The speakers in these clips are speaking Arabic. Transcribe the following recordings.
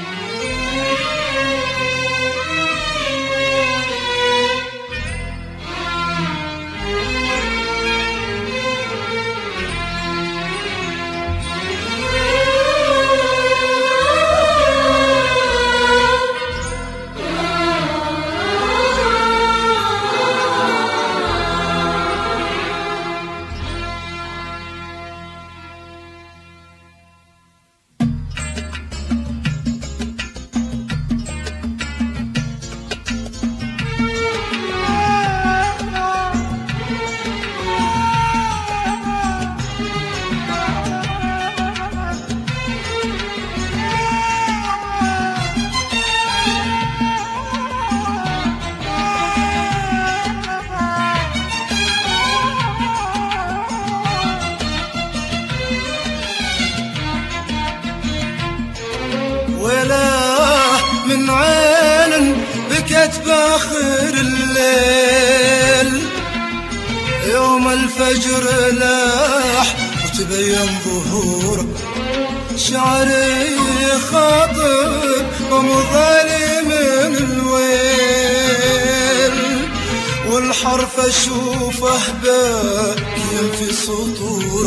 من عين بكت باخر الليل يوم الفجر لاح وتبين ظهور شعري خاطب ومضالي من الويل والحرف اشوفه باكين في سطور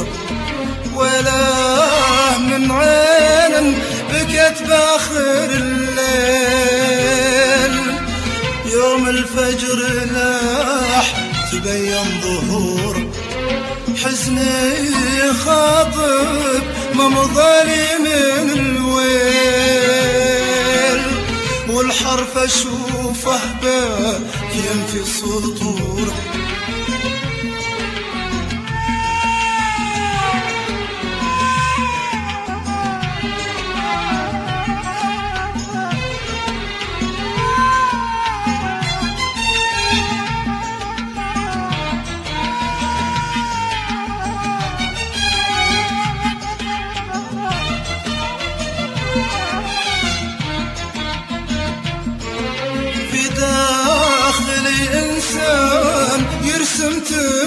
ولا من عين بكت باخر الليل يوم الفجر لاح تبين ظهور حزني خاطب ما مضالي من الويل والحرف اشوفه باكين في سطور يرسم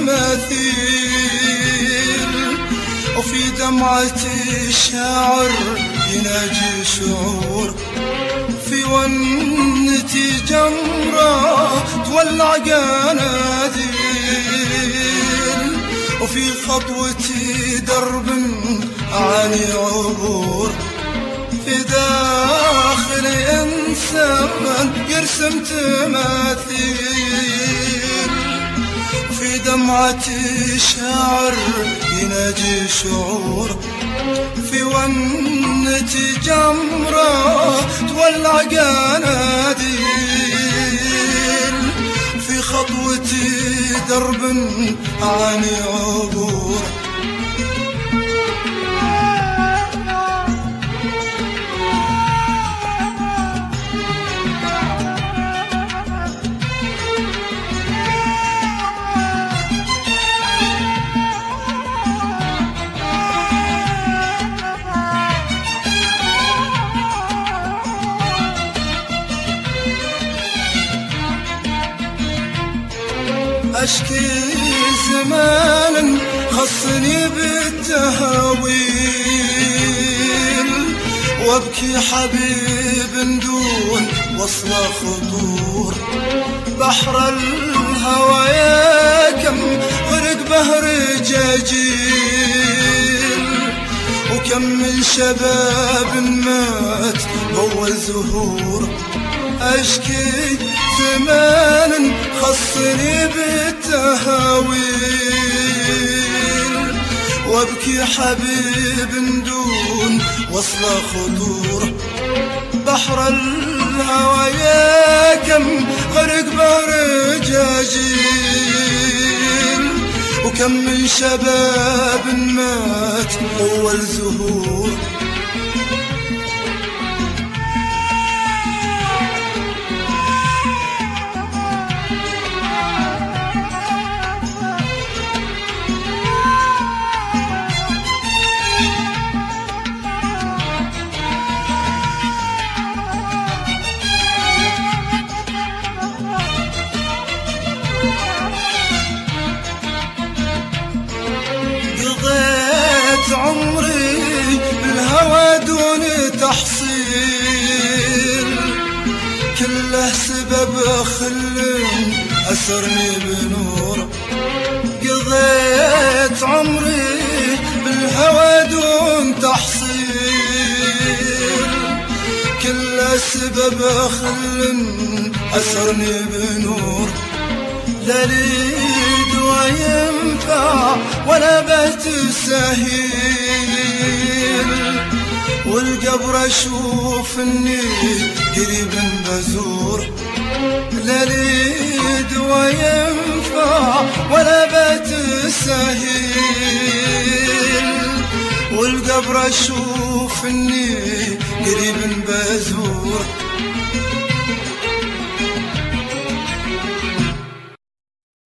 تماثيل وفي دمعتي شاعر يناجي شعور في ونتي جمرة تولع قناديل وفي خطوتي درب أعاني عبور في داخلي إنسان يرسم تماثيل في دمعتي شاعر يناجي شعور في ونتي جمرة تولع قناديل في خطوتي درب أعاني عبور أشكي زمان خصني بالتهاويل وابكي حبيب دون وصل خطور بحر الهوى يا كم غرق بهر جاجيل وكم من شباب مات بول زهور أشكي زمان خصني بالتهاويل وابكي حبيب دون وصل خطور بحر الهوى يا كم غرق برجاجيل وكم من شباب مات أول زهور عمري بالهوى كله سبب خل أسرني بنور. قضيت عمري بالهوى دون تحصيل، كله سبب خل أسرني بنور. لا ليد وينفع ولا بيت سهيل، والقبر أشوف إني قريب بزور. لا ليد وينفع ولا بيت سهيل، والقبر أشوف إني قريب بزور.